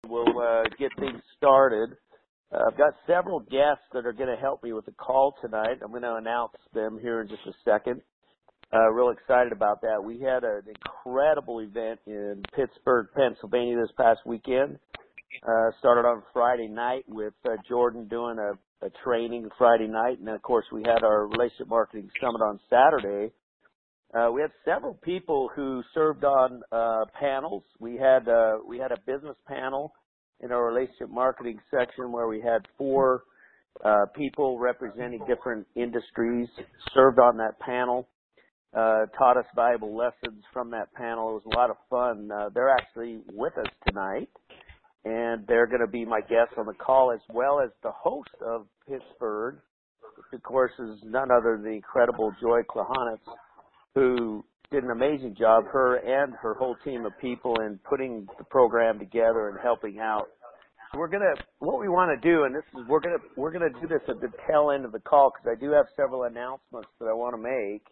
We'll get things started. I've got several guests that are going to help me with the call tonight. I'm going to announce them here in just a second. Real excited about that. We had an incredible event in Pittsburgh, Pennsylvania this past weekend. Started on Friday night with Jordan doing a training Friday night, and then of course we had our Relationship Marketing Summit on Saturday. We had several people who served on panels. We had a business panel in our relationship marketing section where we had 4 people representing different industries served on that panel, taught us valuable lessons from that panel. It was a lot of fun. They're actually with us tonight, and they're going to be my guests on the call, as well as the host of Pittsburgh, which of course is none other than the incredible Joy Klahanitz, who did an amazing job, her and her whole team of people, in putting the program together and helping out. So what we want to do, and this is, we're gonna do this at the tail end of the call, because I do have several announcements that I want to make.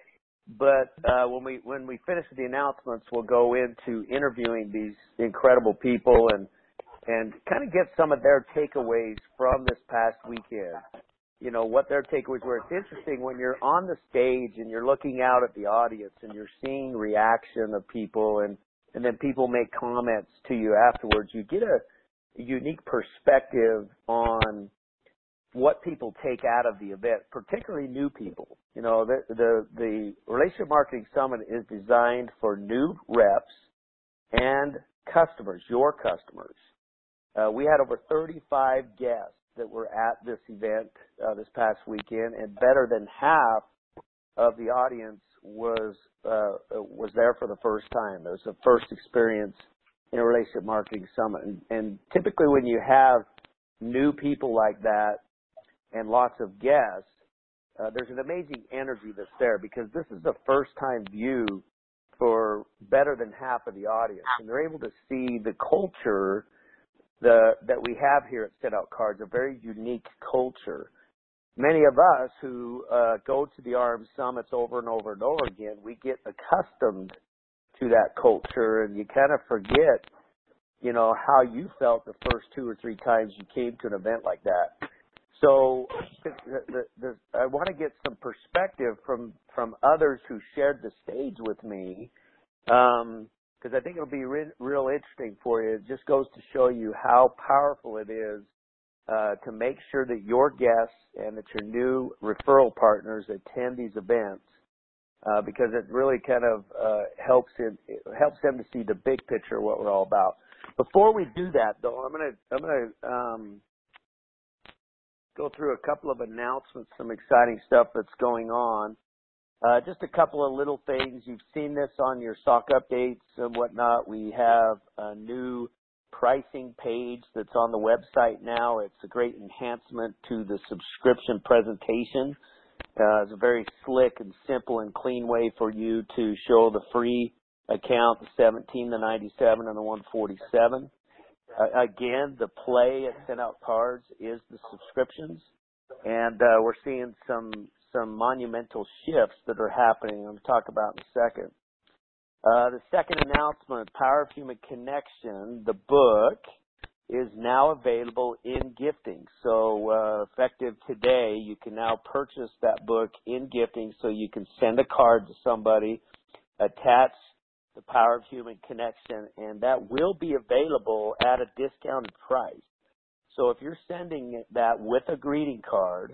But when we finish the announcements, we'll go into interviewing these incredible people and kind of get some of their takeaways from this past weekend. You know, what their takeaways were. It's interesting when you're on the stage and you're looking out at the audience and you're seeing reaction of people, and then people make comments to you afterwards. You get a unique perspective on what people take out of the event, particularly new people. You know, the Relationship Marketing Summit is designed for new reps and customers, your customers. We had over 35 guests that were at this event this past weekend, and better than half of the audience was there for the first time. It was the first experience in a Relationship Marketing Summit. And typically when you have new people like that and lots of guests, there's an amazing energy that's there, because this is the first time view for better than half of the audience. And they're able to see the culture that we have here at Send Out Cards, a very unique culture. Many of us who go to the RM Summits over and over and over again, we get accustomed to that culture, and you kind of forget, you know, how you felt the first 2 or 3 times you came to an event like that. So I want to get some perspective from others who shared the stage with me, because I think it'll be real interesting for you. It just goes to show you how powerful it is to make sure that your guests and that your new referral partners attend these events, because it really kind of helps them to see the big picture of what we're all about. Before we do that, though, I'm gonna go through a couple of announcements, some exciting stuff that's going on. Just a couple of little things. You've seen this on your stock updates and whatnot. We have a new pricing page that's on the website now. It's a great enhancement to the subscription presentation. It's a very slick and simple and clean way for you to show the free account, the $17, the $97, and the $147. Again, the play at Send Out Cards is the subscriptions, and we're seeing some monumental shifts that are happening. I'm going to talk about in a second. The second announcement, Power of Human Connection, the book, is now available in gifting. So effective today, you can now purchase that book in gifting, so you can send a card to somebody, attach the Power of Human Connection, and that will be available at a discounted price. So if you're sending that with a greeting card,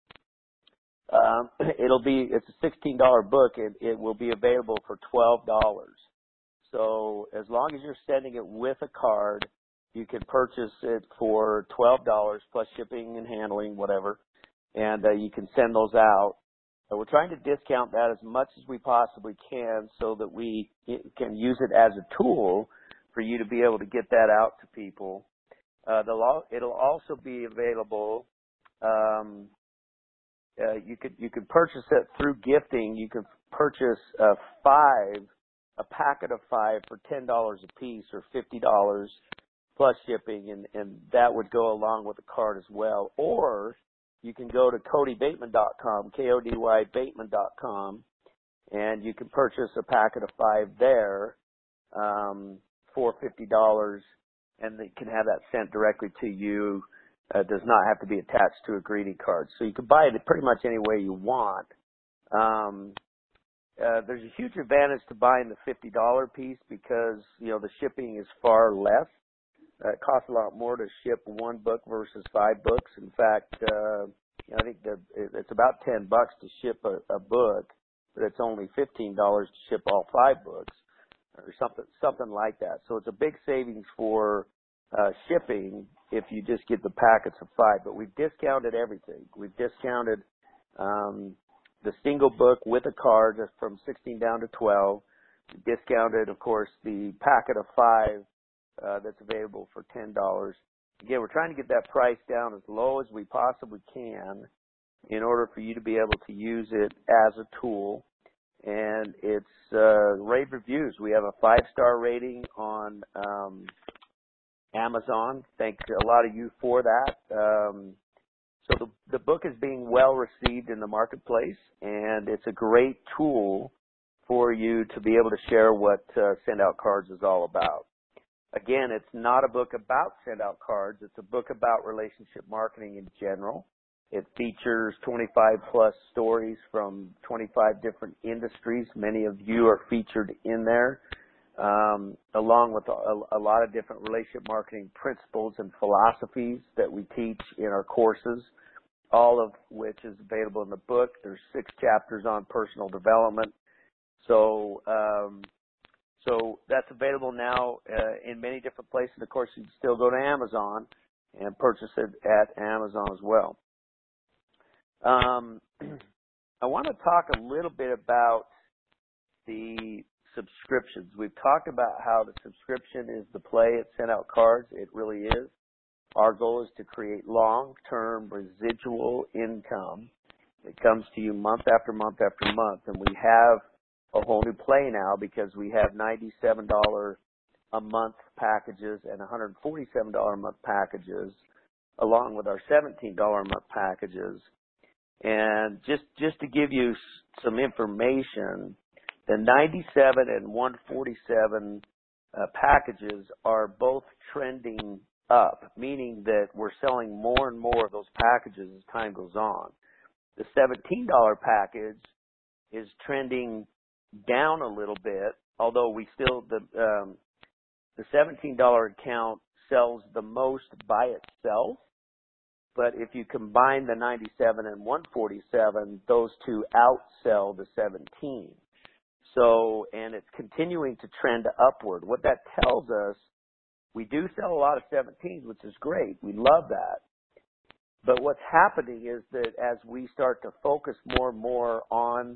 it's a $16 book, and it will be available for $12. So as long as you're sending it with a card, you can purchase it for $12 plus shipping and handling, whatever, and you can send those out. We're trying to discount that as much as we possibly can, so that we can use it as a tool for you to be able to get that out to people. It'll also be available. You could purchase it through gifting. You can purchase a packet of 5 for $10 a piece, or $50 plus shipping, and that would go along with the card as well. Or you can go to CodyBateman.com, K-O-D-Y Bateman.com, and you can purchase a packet of 5 there for $50, and they can have that sent directly to you. Does not have to be attached to a greeting card. So you can buy it pretty much any way you want. There's a huge advantage to buying the $50 piece because, the shipping is far less. It costs a lot more to ship one book versus 5 books. In fact, I think it's about $10 to ship a book, but it's only $15 to ship all 5 books, or something like that. So it's a big savings for shipping if you just get the packets of 5. But we've discounted everything. We've discounted the single book with a card just from 16 down to 12. We discounted, of course, the packet of 5 that's available for $10. Again, we're trying to get that price down as low as we possibly can in order for you to be able to use it as a tool. And it's rave reviews. We have a 5-star rating on Amazon. Thank a lot of you for that. So the book is being well received in the marketplace, and it's a great tool for you to be able to share what Send Out Cards is all about. Again, it's not a book about Send Out Cards. It's a book about relationship marketing in general. It features 25-plus stories from 25 different industries. Many of you are featured in there, along with a lot of different relationship marketing principles and philosophies that we teach in our courses, all of which is available in the book. There's 6 chapters on personal development. So that's available now in many different places. Of course, you can still go to Amazon and purchase it at Amazon as well. I want to talk a little bit about the subscriptions. We've talked about how the subscription is the play at Send Out Cards. It really is. Our goal is to create long-term residual income that comes to you month after month after month. And we have a whole new play now because we have $97 a month packages and $147 a month packages, along with our $17 a month packages. And just to give you some information, the 97 and 147 packages are both trending up, meaning that we're selling more and more of those packages as time goes on. The $17 package is trending down a little bit, although we still, the $17 account sells the most by itself. But if you combine the 97 and 147, those two outsell the 17. So, and it's continuing to trend upward. What that tells us, we do sell a lot of 17s, which is great. We love that. But what's happening is that as we start to focus more and more on,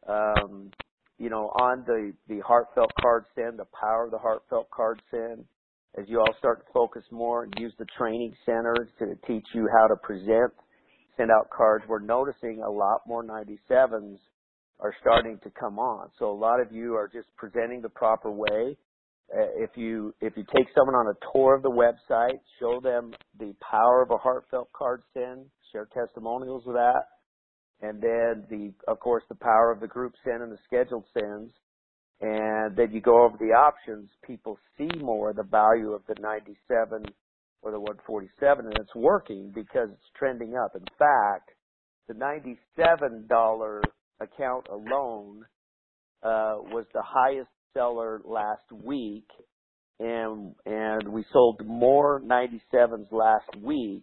on the heartfelt card send, the power of the heartfelt card send, as you all start to focus more and use the training centers to teach you how to present Send Out Cards, we're noticing a lot more 97s are starting to come on. So a lot of you are just presenting the proper way. If you take someone on a tour of the website, show them the power of a heartfelt card send, share testimonials of that, and then of course the power of the group send and the scheduled sends, and then you go over the options, people see more the value of the 97 or the 147, and it's working because it's trending up. In fact, the $97 account alone was the highest seller last week, and we sold more 97s last week.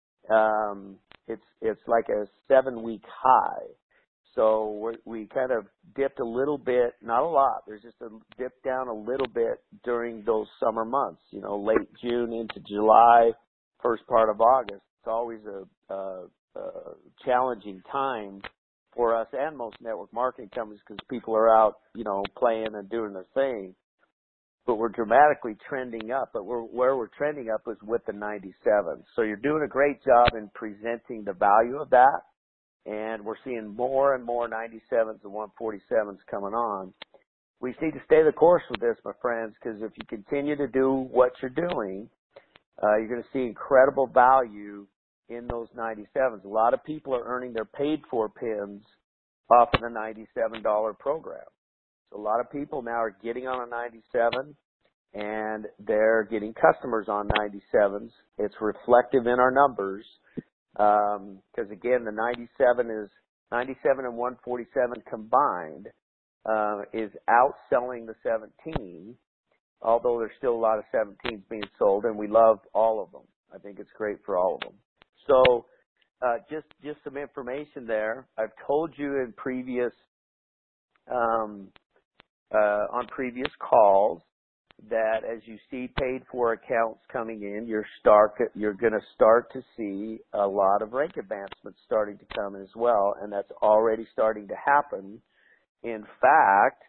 It's like a 7-week high. So we kind of dipped a little bit, not a lot. There's just a dip down a little bit during those summer months, late June into July, first part of August. It's always a challenging time for us and most network marketing companies because people are out, playing and doing their thing. But we're dramatically trending up. But where we're trending up is with the 97. So you're doing a great job in presenting the value of that. And we're seeing more and more 97s and 147s coming on. We just need to stay the course with this, my friends, because if you continue to do what you're doing, you're going to see incredible value in those 97s. A lot of people are earning their paid-for pins off of the $97 program. So a lot of people now are getting on a 97, and they're getting customers on 97s. It's reflective in our numbers because, again, the 97 and 147 combined is outselling the 17, although there's still a lot of 17s being sold, and we love all of them. I think it's great for all of them. So just some information there. I've told you in previous on previous calls that as you see paid for accounts coming in, you're going to start to see a lot of rank advancements starting to come as well, and that's already starting to happen. In fact,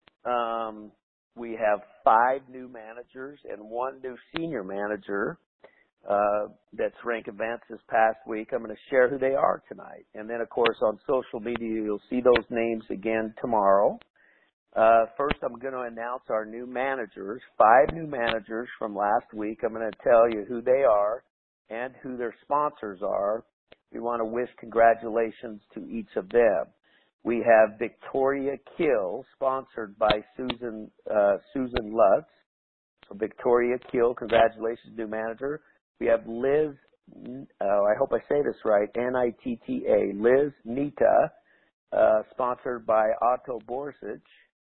we have 5 new managers and 1 new senior manager that's rank advanced this past week. I'm going to share who they are tonight. And then, of course, on social media, you'll see those names again tomorrow. First, I'm going to announce our new managers, 5 new managers from last week. I'm going to tell you who they are and who their sponsors are. We want to wish congratulations to each of them. We have Victoria Kill, sponsored by Susan Lutz. So Victoria Kill, congratulations, new manager. We have Liz, I hope I say this right, Nitta, Liz Nita, sponsored by Otto Borsic,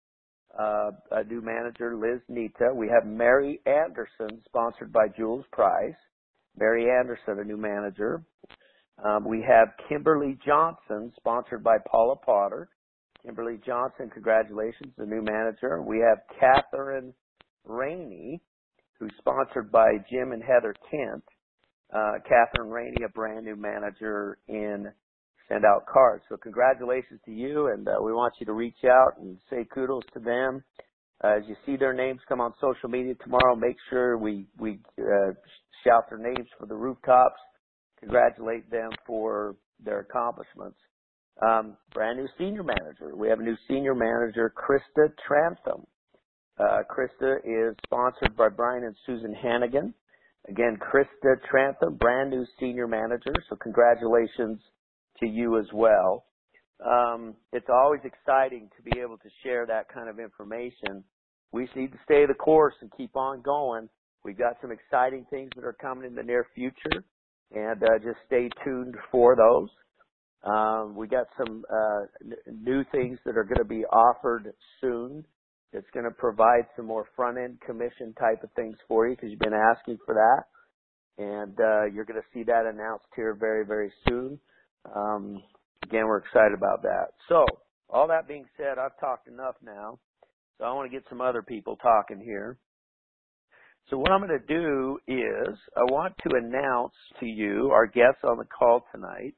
a new manager, Liz Nita. We have Mary Anderson, sponsored by Jules Price. Mary Anderson, a new manager. We have Kimberly Johnson, sponsored by Paula Potter. Kimberly Johnson, congratulations, the new manager. We have Catherine Rainey, who's sponsored by Jim and Heather Kent. Catherine Rainey, a brand new manager in Send Out Cards. So congratulations to you, and we want you to reach out and say kudos to them. As you see their names come on social media tomorrow, make sure we shout their names for the rooftops. Congratulate them for their accomplishments. Brand new senior manager. We have a new senior manager, Krista Trantham. Krista is sponsored by Brian and Susan Hannigan. Again, Krista Trantham, brand new senior manager, so congratulations to you as well. It's always exciting to be able to share that kind of information. We just need to stay the course and keep on going. We've got some exciting things that are coming in the near future, and just stay tuned for those. We got some new things that are going to be offered soon. It's going to provide some more front-end commission type of things for you because you've been asking for that. And you're going to see that announced here very, very soon. Again, we're excited about that. So all that being said, I've talked enough now. So I want to get some other people talking here. So what I'm going to do is I want to announce to you our guests on the call tonight.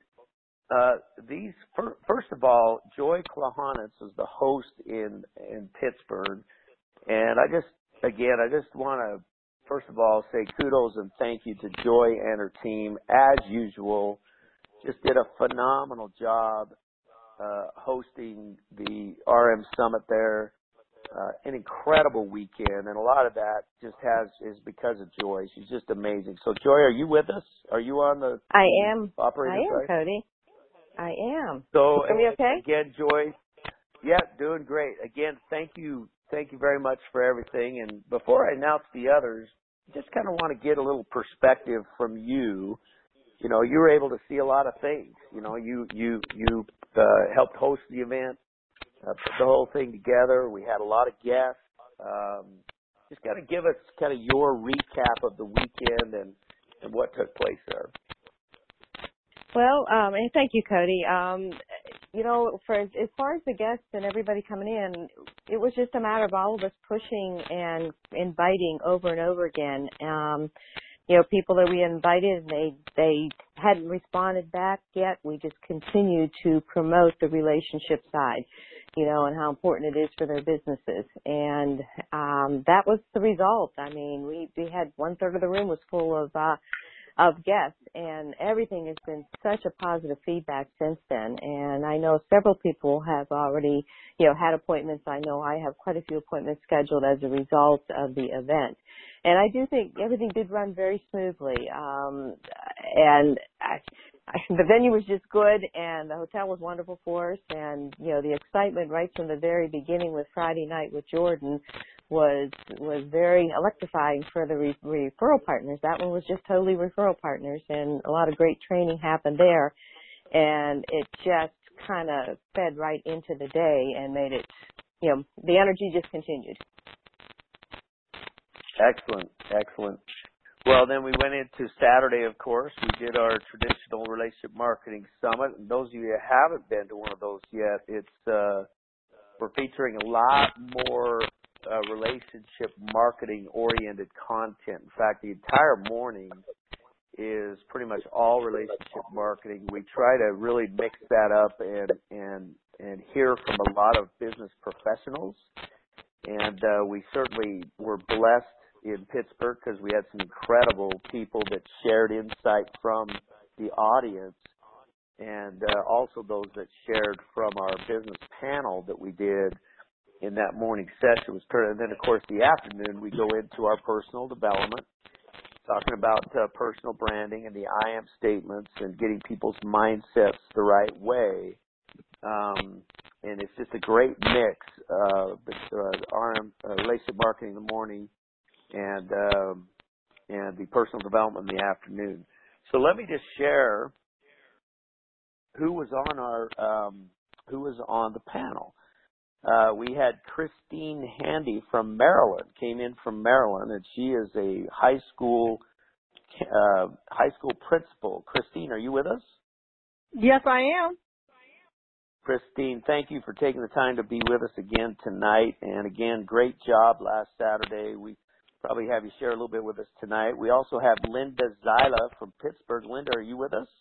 First of all, Joy Klahanitz is the host in Pittsburgh, and I just want to first of all say kudos and thank you to Joy and her team as usual. Just did a phenomenal job hosting the RM Summit there. An incredible weekend, and a lot of that just is because of Joy. She's just amazing. So Joy, are you with us? Are you on the operator side? Cody. I am. So, are we okay? Again, Joy, yeah, doing great. Again, thank you very much for everything. And before I announce the others, just kind of want to get a little perspective from you. You know, you were able to see a lot of things. You know, you helped host the event, put the whole thing together. We had a lot of guests. Just kind of give us kind of your recap of the weekend and what took place there. Well, and thank you, Cody. You know, as far as the guests and everybody coming in, it was just a matter of all of us pushing and inviting over and over again. You know, people that we invited, they hadn't responded back yet. We just continued to promote the relationship side, you know, and how important it is for their businesses. And that was the result. I mean, we had 1/3 of the room was full of guests, and everything has been such a positive feedback since then. And I know several people have already, you know, had appointments. I know I have quite a few appointments scheduled as a result of the event. And I do think everything did run very smoothly. And the venue was just good, and the hotel was wonderful for us. And, you know, the excitement right from the very beginning with Friday night with Jordan was very electrifying for the referral partners. That one was just totally referral partners, and a lot of great training happened there. And it just kind of fed right into the day and made it, the energy just continued. Excellent, excellent. Well, then we went into Saturday, of course. We did our traditional relationship marketing summit. And those of you that haven't been to one of those yet, we're featuring a lot more relationship marketing oriented content. In fact, the entire morning is pretty much all relationship marketing. We try to really mix that up and hear from a lot of business professionals. And we certainly were blessed in Pittsburgh because we had some incredible people that shared insight from the audience, and also those that shared from our business panel that we did in that morning session. And then, of course, the afternoon, we go into our personal development, talking about personal branding and the I am statements and getting people's mindsets the right way. And it's just a great mix of RM, relationship marketing in the morning and the personal development in the afternoon. So let me just share who was on the panel. We had Christine Handy from Maryland, came in from Maryland, and she is a high school principal. Christine, are you with us? Yes, I am. Christine, thank you for taking the time to be with us again tonight. And again, great job last Saturday. We probably have you share a little bit with us tonight. We also have Linda Zyla from Pittsburgh. Linda, are you with us?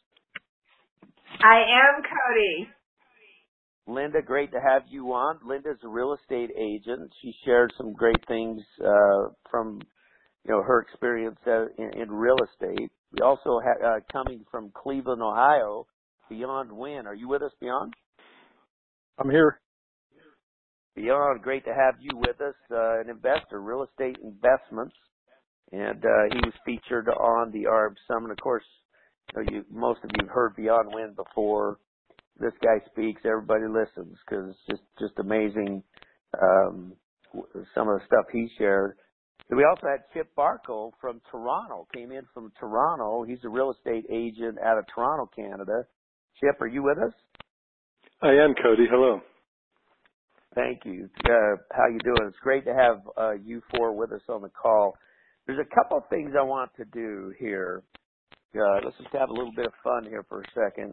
I am, Cody. Linda, great to have you on. Linda's a real estate agent. She shared some great things from her experience in real estate. We also have coming from Cleveland, Ohio, Beyond Wynn. Are you with us, Beyond? I'm here. Beyond, great to have you with us, an investor, real estate investments, and he was featured on the ARB Summit. Of course, most of you have heard Beyond Wynn before. This guy speaks, everybody listens because it's just amazing some of the stuff he shared. And we also had Chip Barco from Toronto, came in from Toronto. He's a real estate agent out of Toronto, Canada. Chip, are you with us? I am, Cody. Hello. Thank you. How you doing? It's great to have you four with us on the call. There's a couple of things I want to do here. Let's just have a little bit of fun here for a second.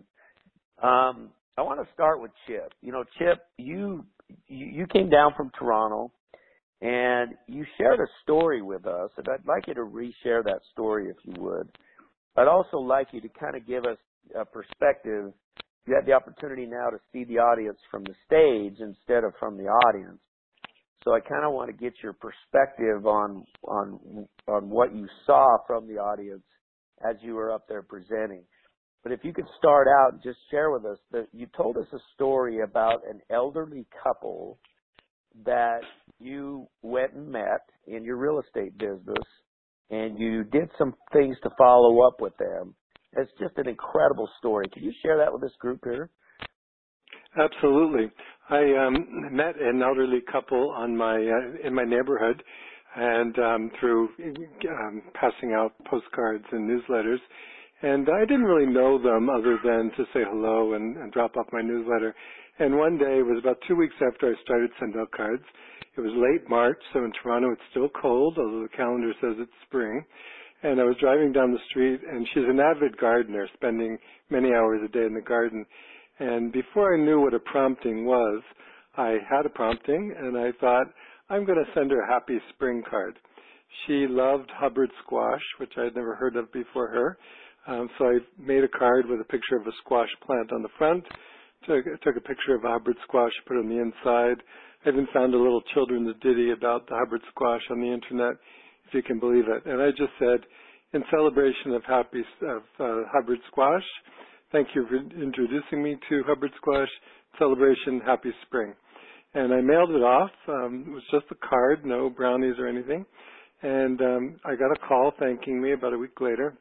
I want to start with Chip. Chip, you came down from Toronto, and you shared a story with us, and I'd like you to reshare that story if you would. I'd also like you to kind of give us a perspective. You had the opportunity now to see the audience from the stage instead of from the audience. So I kind of want to get your perspective on what you saw from the audience as you were up there presenting. But if you could start out and just share with us that you told us a story about an elderly couple that you went and met in your real estate business, and you did some things to follow up with them. It's just an incredible story. Can you share that with this group here? Absolutely. I met an elderly couple in my neighborhood, and through passing out postcards and newsletters. And I didn't really know them other than to say hello and drop off my newsletter. And one day, it was about 2 weeks after I started sending out cards. It was late March, so in Toronto it's still cold, although the calendar says it's spring. And I was driving down the street, and she's an avid gardener, spending many hours a day in the garden. And before I knew what a prompting was, I had a prompting, and I thought, I'm going to send her a happy spring card. She loved Hubbard squash, which I had never heard of before her. So I made a card with a picture of a squash plant on the front, took a picture of a Hubbard squash, put it on the inside. I even found a little children's ditty about the Hubbard squash on the internet, if you can believe it. And I just said, in celebration of Hubbard squash, thank you for introducing me to Hubbard squash, celebration, happy spring. And I mailed it off. It was just a card, no brownies or anything. And I got a call thanking me about a week later.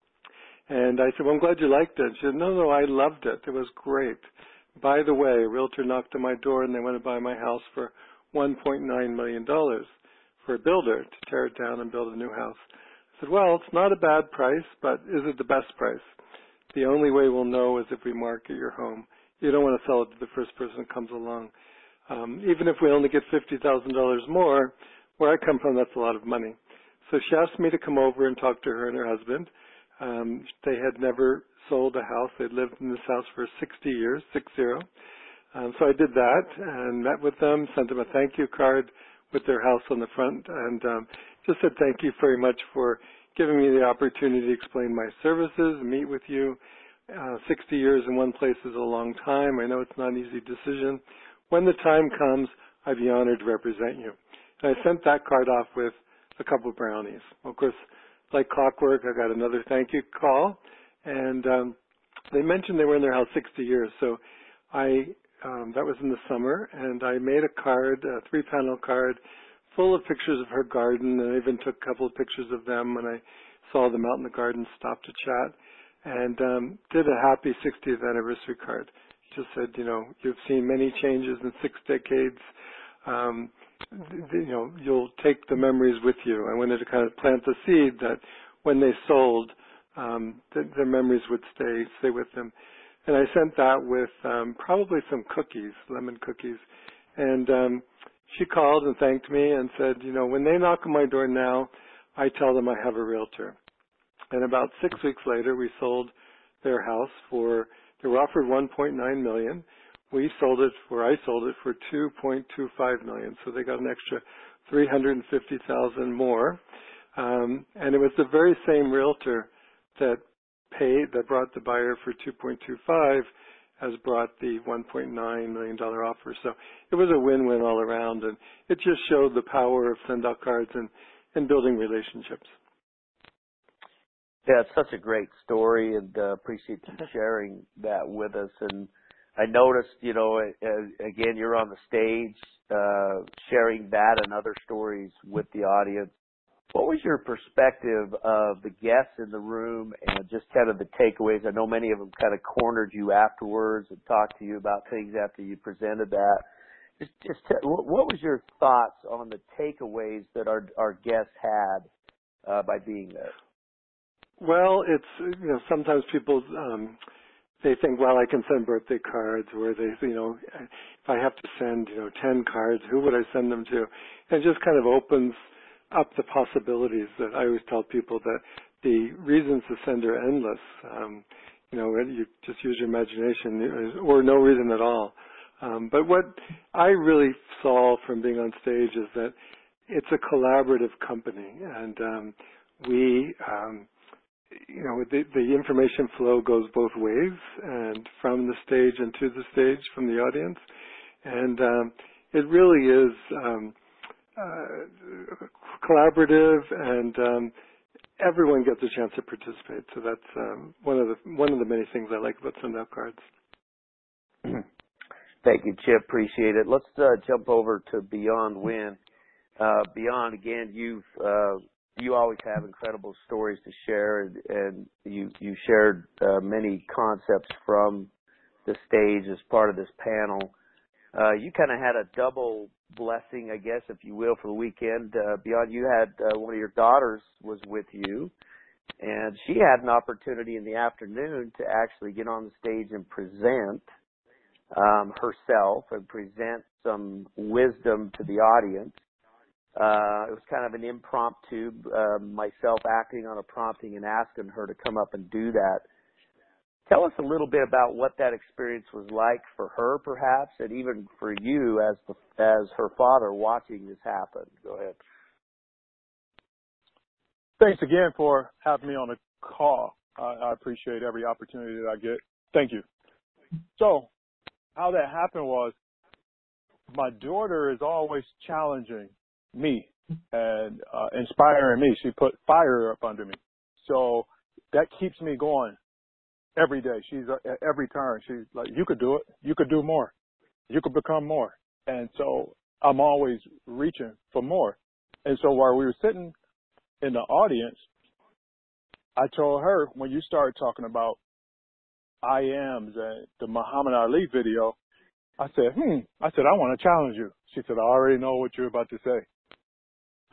And I said, well, I'm glad you liked it. She said, no, I loved it. It was great. By the way, a realtor knocked on my door and they want to buy my house for $1.9 million. for a builder to tear it down and build a new house. I said, well, it's not a bad price, but is it the best price? The only way we'll know is if we market your home. You don't want to sell it to the first person that comes along. Even if we only get $50,000 more, where I come from, that's a lot of money. So she asked me to come over and talk to her and her husband. They had never sold a house. They'd lived in this house for 60 years, 60. So I did that and met with them, sent them a thank you card with their house on the front, and just said thank you very much for giving me the opportunity to explain my services, meet with you. 60 years in one place is a long time. I know it's not an easy decision. When the time comes, I'd be honored to represent you. And I sent that card off with a couple of brownies. Of course, like clockwork, I got another thank you call, and they mentioned they were in their house 60 years. So that was in the summer, and I made a card, a 3-panel card, full of pictures of her garden, and I even took a couple of pictures of them when I saw them out in the garden, stopped to chat, and did a happy 60th anniversary card. Just said, you know, you've seen many changes in 6 decades. You know, you'll take the memories with you. I wanted to kind of plant the seed that when they sold, their memories would stay with them. And I sent that with probably some cookies, lemon cookies. And she called and thanked me and said, you know, when they knock on my door now, I tell them I have a realtor. And about 6 weeks later, we sold their house for, they were offered $1.9 million. I sold it for $2.25 million. So they got an extra $350,000 more. And it was the very same realtor that brought the buyer for $2.25 has brought the $1.9 million offer. So it was a win-win all around, and it just showed the power of send-out cards and building relationships. Yeah, it's such a great story, and appreciate you sharing that with us. And I noticed, you know, again, you're on the stage sharing that and other stories with the audience. What was your perspective of the guests in the room and just kind of the takeaways? I know many of them kind of cornered you afterwards and talked to you about things after you presented that. What was your thoughts on the takeaways that our guests had by being there? Well, it's, you know, sometimes people, they think, well, I can send birthday cards, or they, you know, if I have to send, you know, 10 cards, who would I send them to? And it just kind of opens up the possibilities. That I always tell people that the reasons to send are endless. You know, you just use your imagination, or no reason at all. But what I really saw from being on stage is that it's a collaborative company, and you know, the information flow goes both ways, and from the stage and to the stage from the audience, and it really is collaborative, and everyone gets a chance to participate. So that's one of the many things I like about send-out cards. Thank you, Chip. Appreciate it. Let's jump over to Beyond Win. Beyond, again, you always have incredible stories to share, and you shared many concepts from the stage as part of this panel. You kind of had a double blessing, I guess, if you will, for the weekend. Beyond, you had one of your daughters was with you, and she had an opportunity in the afternoon to actually get on the stage and present herself and present some wisdom to the audience. It was kind of an impromptu, myself acting on a prompting and asking her to come up and do that. Tell us a little bit about what that experience was like for her, perhaps, and even for you as her father watching this happen. Go ahead. Thanks again for having me on the call. I appreciate every opportunity that I get. Thank you. So, how that happened was, my daughter is always challenging me and inspiring me. She put fire up under me. So that keeps me going every day. She's at every turn. She's like, you could do it. You could do more. You could become more. And so I'm always reaching for more. And so while we were sitting in the audience, I told her, when you started talking about I ams and the Muhammad Ali video, I said, I want to challenge you. She said, I already know what you're about to say.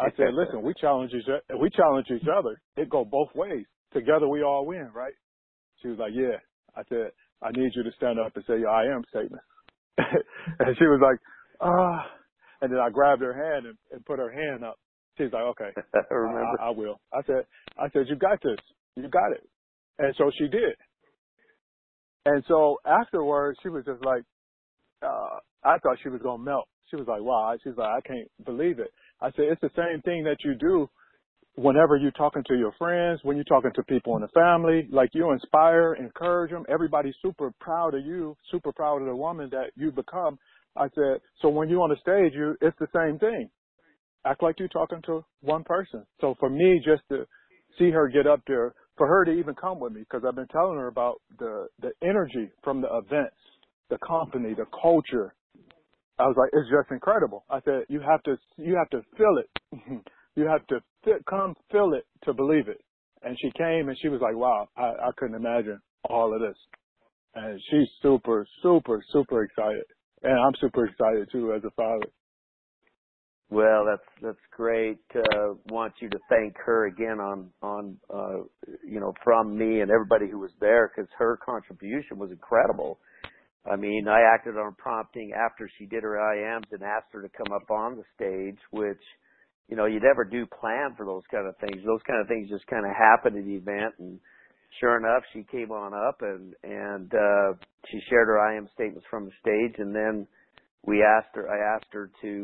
I said, listen, we challenge each other. It go both ways. Together we all win, right? She was like, yeah. I said, I need you to stand up and say your I am statement. And she was like, and then I grabbed her hand and put her hand up. She's like, okay, I remember. I will. I said, you got this. You got it. And so she did. And so afterwards, she was just like, I thought she was going to melt. She was like, wow. She's like, I can't believe it. I said, it's the same thing that you do whenever you're talking to your friends, when you're talking to people in the family, like you inspire, encourage them. Everybody's super proud of you, super proud of the woman that you become. I said, so when you're on the stage, it's the same thing. Act like you're talking to one person. So for me, just to see her get up there, for her to even come with me, because I've been telling her about the energy from the events, the company, the culture. I was like, it's just incredible. I said, you have to feel it. You have to come feel it to believe it. And she came and she was like, wow, I couldn't imagine all of this. And she's super, super, super excited. And I'm super excited too as a father. Well, that's great. Want you to thank her again on from me and everybody who was there, because her contribution was incredible. I mean, I acted on prompting after she did her IMs and asked her to come up on the stage, which, you never do plan for those kind of things. Those kind of things just kind of happen at the event. And sure enough, she came on up and she shared her IM statements from the stage. And then I asked her to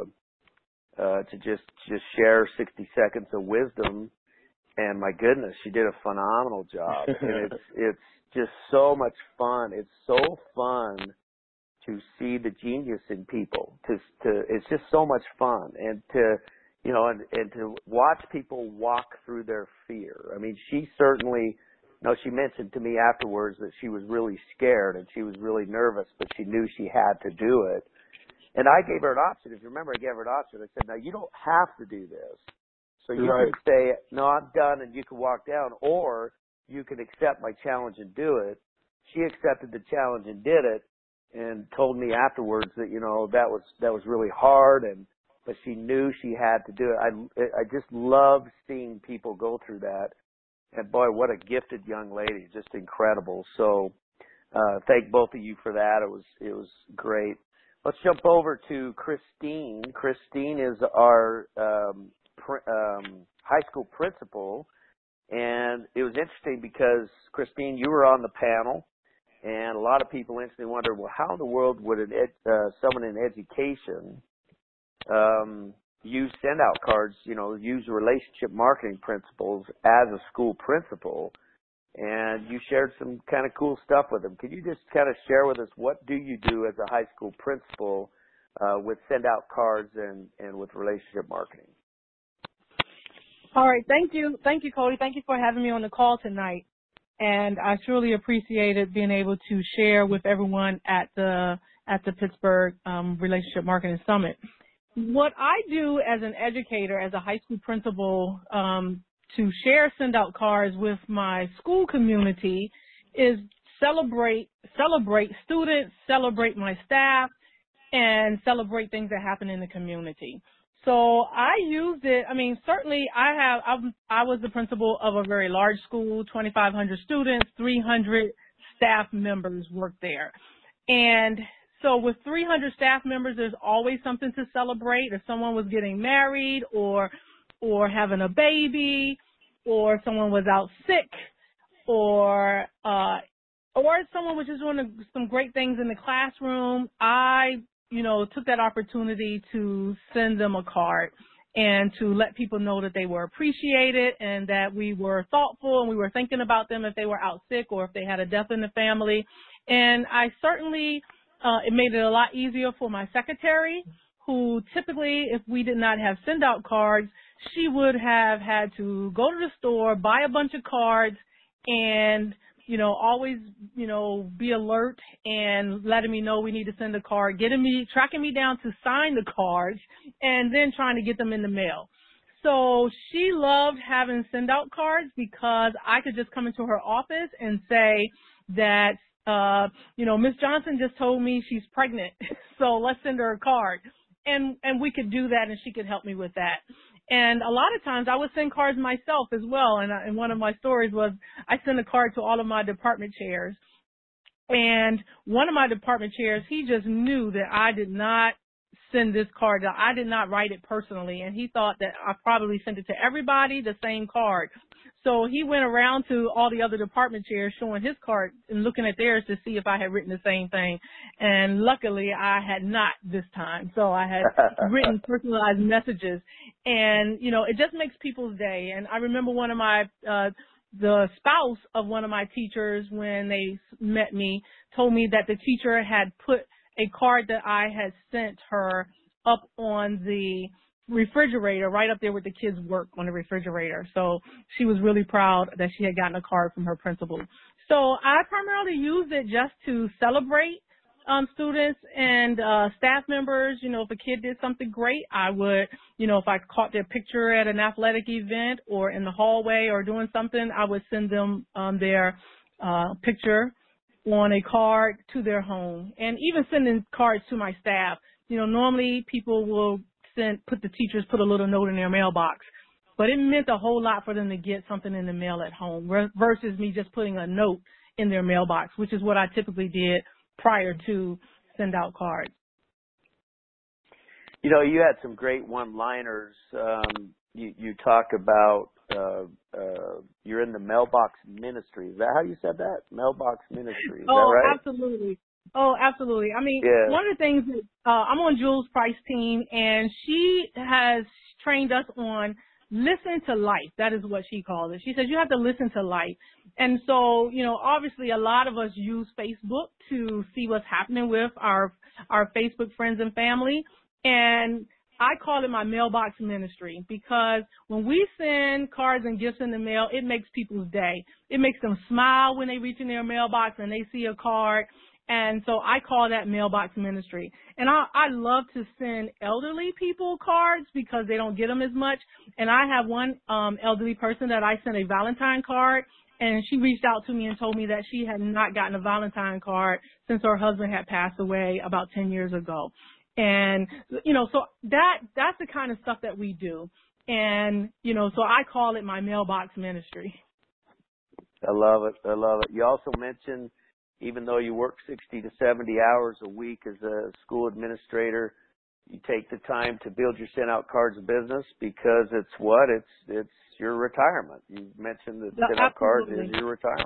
just share 60 seconds of wisdom. And my goodness, she did a phenomenal job. And it's just so much fun. It's so fun to see the genius in people. It's just so much fun. And to watch people walk through their fear. I mean, she certainly, she mentioned to me afterwards that she was really scared and she was really nervous, but she knew she had to do it. And I gave her an option. If you remember, I gave her an option. I said, now you don't have to do this. So you can say, no, I'm done, and you can walk down, or you can accept my challenge and do it. She accepted the challenge and did it, and told me afterwards that, that was really hard, but she knew she had to do it. I just love seeing people go through that. And boy, what a gifted young lady, just incredible. So thank both of you for that. It was great. Let's jump over to Christine. Christine is our high school principal, and it was interesting because, Christine, you were on the panel, and a lot of people instantly wondered, well, how in the world would someone in education use send-out cards, use relationship marketing principles as a school principal? And you shared some kind of cool stuff with them. Could you just kind of share with us, what do you do as a high school principal with send-out cards and with relationship marketing? All right. Thank you. Thank you, Cody. Thank you for having me on the call tonight. And I truly appreciated being able to share with everyone at the Pittsburgh Relationship Marketing Summit. What I do as an educator, as a high school principal, to share send-out cards with my school community is celebrate students, celebrate my staff, and celebrate things that happen in the community. So I used it. I mean, certainly I was the principal of a very large school, 2,500 students, 300 staff members work there. And so with 300 staff members, there's always something to celebrate. If someone was getting married or having a baby, or someone was out sick, or someone was just doing some great things in the classroom, I took that opportunity to send them a card and to let people know that they were appreciated and that we were thoughtful and we were thinking about them if they were out sick or if they had a death in the family. And I certainly, it made it a lot easier for my secretary, who typically, if we did not have send-out cards, she would have had to go to the store, buy a bunch of cards, and always, be alert and letting me know we need to send a card, tracking me down to sign the cards, and then trying to get them in the mail. So she loved having send-out cards because I could just come into her office and say that, Miss Johnson just told me she's pregnant, so let's send her a card. And we could do that, and she could help me with that. And a lot of times I would send cards myself as well. And one of my stories was I sent a card to all of my department chairs. And one of my department chairs, he just knew that I did not send this card. I did not write it personally. And he thought that I probably sent it to everybody, the same card. So he went around to all the other department chairs showing his card and looking at theirs to see if I had written the same thing. And luckily I had not this time. So I had written personalized messages. And, you know, it just makes people's day. And I remember one of my, the spouse of one of my teachers, when they met me, told me that the teacher had put a card that I had sent her up on the refrigerator, right up there with the kids' work on the refrigerator. So she was really proud that she had gotten a card from her principal. So I primarily use it just to celebrate students and staff members. You know, if a kid did something great, I would, you know, if I caught their picture at an athletic event or in the hallway or doing something, I would send them their picture on a card to their home. And even sending cards to my staff. You know, normally people will put a little note in their mailbox. But it meant a whole lot for them to get something in the mail at home versus me just putting a note in their mailbox, which is what I typically did prior to send out cards. You know, you had some great one-liners. You talk about you're in the mailbox ministry. Is that how you said that? Mailbox ministry. Is that right? Absolutely. Oh, absolutely. I mean, yeah. One of the things that I'm on Jules Price's team, and she has trained us on listen to life. That is what she calls it. She says you have to listen to life. And so, you know, obviously a lot of us use Facebook to see what's happening with our Facebook friends and family. And I call it my mailbox ministry because when we send cards and gifts in the mail, it makes people's day. It makes them smile when they reach in their mailbox and they see a card. And so I call that mailbox ministry. And I love to send elderly people cards because they don't get them as much. And I have one elderly person that I sent a Valentine card, and she reached out to me and told me that she had not gotten a Valentine card since her husband had passed away about 10 years ago. And, you know, so that's the kind of stuff that we do. And, you know, so I call it my mailbox ministry. I love it. I love it. You also mentioned, even though you work 60 to 70 hours a week as a school administrator, you take the time to build your send out cards business because it's your retirement. You mentioned that send out cards is your retirement.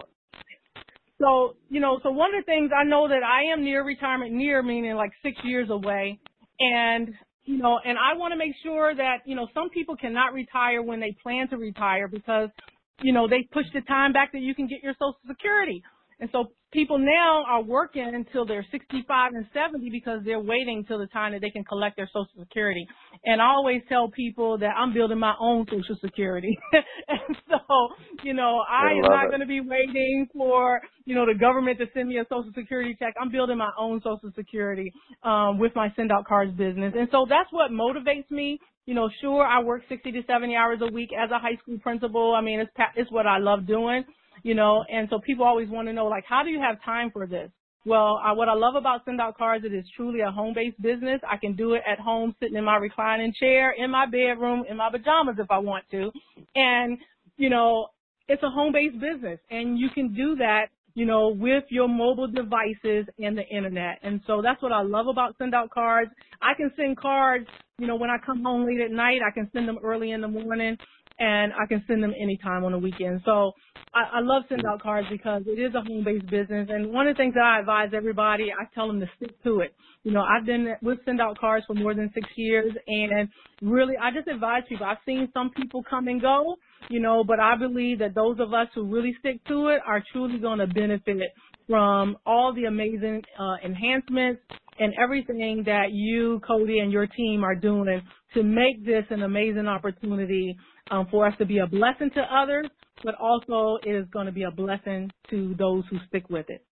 So, you know, so one of the things I know that I am near retirement, near meaning like 6 years away. And, you know, and I want to make sure that, you know, some people cannot retire when they plan to retire because, you know, they push the time back that you can get your Social Security. And so people now are working until they're 65 and 70 because they're waiting till the time that they can collect their Social Security. And I always tell people that I'm building my own Social Security. And so, you know, I am not going to be waiting for, you know, the government to send me a Social Security check. I'm building my own Social Security with my send out cards business. And so that's what motivates me. You know, sure, I work 60 to 70 hours a week as a high school principal. I mean, it's what I love doing. You know, and so people always want to know, like, how do you have time for this? Well, what I love about Send Out Cards, it is truly a home-based business. I can do it at home, sitting in my reclining chair, in my bedroom, in my pajamas if I want to. And, you know, it's a home-based business. And you can do that, you know, with your mobile devices and the Internet. And so that's what I love about Send Out Cards. I can send cards, you know, when I come home late at night. I can send them early in the morning. And I can send them anytime on the weekend. So I love Send Out Cards because it is a home-based business. And one of the things that I advise everybody, I tell them to stick to it. You know, I've been with Send Out Cards for more than 6 years. And really, I just advise people. I've seen some people come and go, you know, but I believe that those of us who really stick to it are truly going to benefit from all the amazing enhancements and everything that you, Cody, and your team are doing to make this an amazing opportunity for us to be a blessing to others, but also it is going to be a blessing to those who stick with it.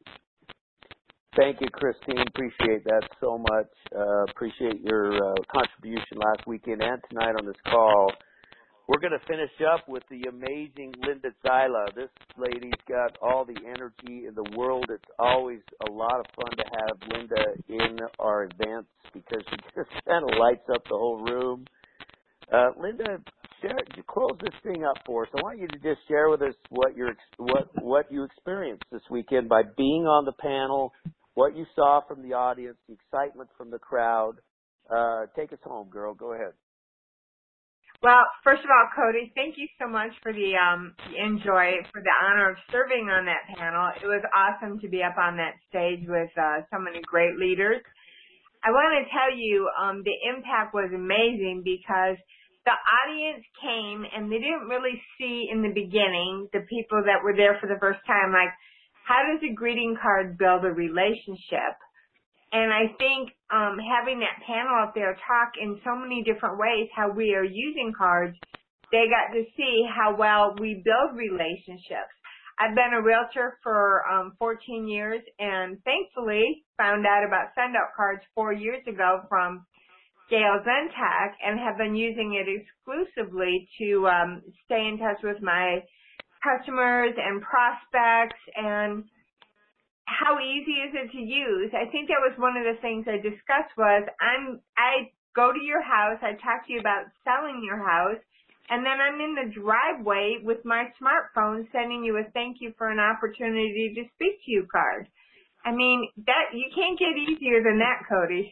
Thank you, Christine. Appreciate that so much. Appreciate your contribution last weekend and tonight on this call. We're going to finish up with the amazing Linda Zyla. This lady's got all the energy in the world. It's always a lot of fun to have Linda in our events because she just kind of lights up the whole room. Linda, close this thing up for us. I want you to just share with us what you experienced this weekend by being on the panel, what you saw from the audience, the excitement from the crowd. Take us home, girl. Go ahead. Well, first of all, Cody, thank you so much for the for the honor of serving on that panel. It was awesome to be up on that stage with so many great leaders. I want to tell you the impact was amazing because the audience came and they didn't really see in the beginning, the people that were there for the first time, like, how does a greeting card build a relationship? And I think having that panel up there talk in so many different ways how we are using cards, they got to see how well we build relationships. I've been a realtor for 14 years and thankfully found out about send-out cards 4 years ago from Gail Zentak and have been using it exclusively to stay in touch with my customers and prospects. And how easy is it to use? I think that was one of the things I discussed was I go to your house, I talk to you about selling your house, and then I'm in the driveway with my smartphone sending you a thank you for an opportunity to speak to you card. I mean, that you can't get easier than that, Cody.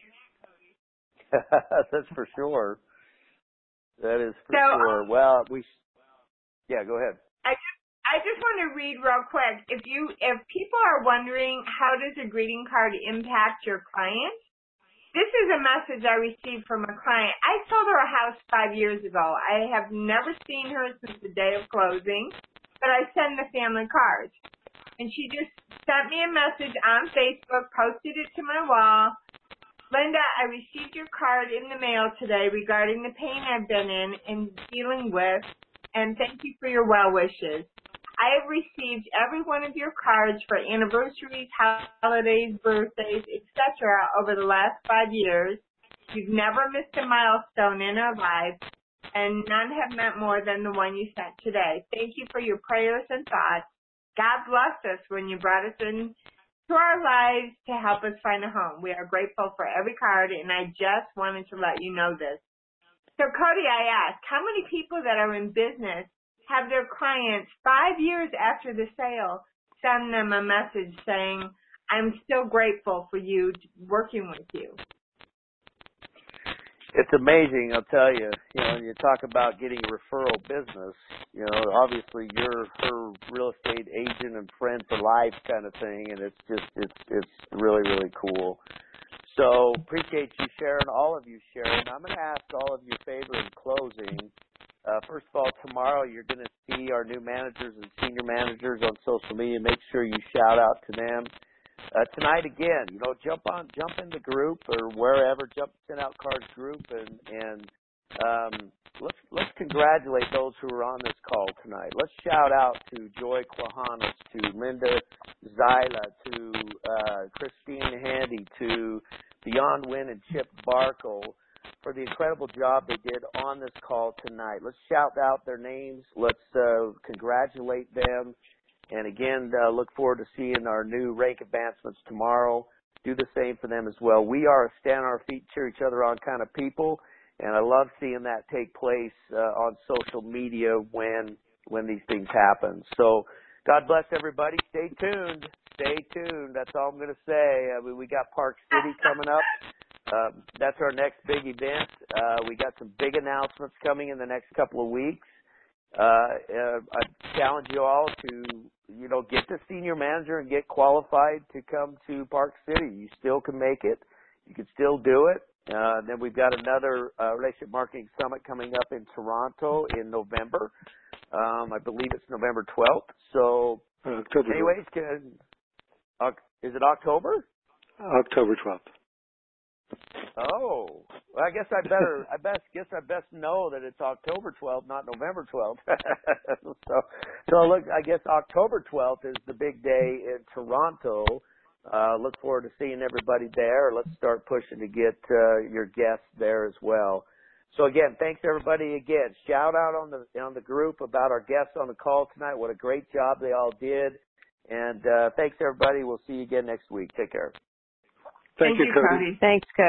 That's for sure. That is for sure. Well, yeah, go ahead. I just want to read real quick. If people are wondering how does a greeting card impact your client, this is a message I received from a client. I sold her a house 5 years ago. I have never seen her since the day of closing, but I send the family cards. And she just sent me a message on Facebook, posted it to my wall. Linda, I received your card in the mail today regarding the pain I've been in and dealing with, and thank you for your well wishes. I have received every one of your cards for anniversaries, holidays, birthdays, etc. over the last 5 years. You've never missed a milestone in our lives, and none have meant more than the one you sent today. Thank you for your prayers and thoughts. God blessed us when you brought us into our lives to help us find a home. We are grateful for every card, and I just wanted to let you know this. So, Cody, I asked, how many people that are in business have their clients 5 years after the sale send them a message saying, I'm still grateful for you working with you? It's amazing, I'll tell you. You know, you talk about getting referral business, you know, obviously you're her real estate agent and friend for life kind of thing, and it's really, really cool. So appreciate you sharing, all of you sharing. I'm going to ask all of you a favor in closing. First of all, tomorrow you're going to see our new managers and senior managers on social media. Make sure you shout out to them. Tonight again, you know, jump in the group or wherever, send out cards group, and let's congratulate those who are on this call tonight. Let's shout out to Joy Quahanos, to Linda Zyla, to Christine Handy, to Beyond Win and Chip Barkle for the incredible job they did on this call tonight. Let's shout out their names. Let's congratulate them. And again, look forward to seeing our new rank advancements tomorrow. Do the same for them as well. We are a stand on our feet, cheer each other on kind of people, and I love seeing that take place on social media when these things happen. So God bless everybody. Stay tuned. Stay tuned. That's all I'm going to say. We got Park City coming up. That's our next big event. We got some big announcements coming in the next couple of weeks. I challenge you all to, you know, get the senior manager and get qualified to come to Park City. You still can make it. You can still do it. Then we've got another Relationship Marketing Summit coming up in Toronto in November. I believe it's November 12th. So, anyways, is it October? October 12th. Oh, well, I guess I best know that it's October 12th, not November 12th. so look, I guess October 12th is the big day in Toronto. Look forward to seeing everybody there. Let's start pushing to get your guests there as well. So again, thanks everybody again. Shout out on the group about our guests on the call tonight. What a great job they all did. And thanks everybody. We'll see you again next week. Take care. Thank you, Cody. Thanks, Cody.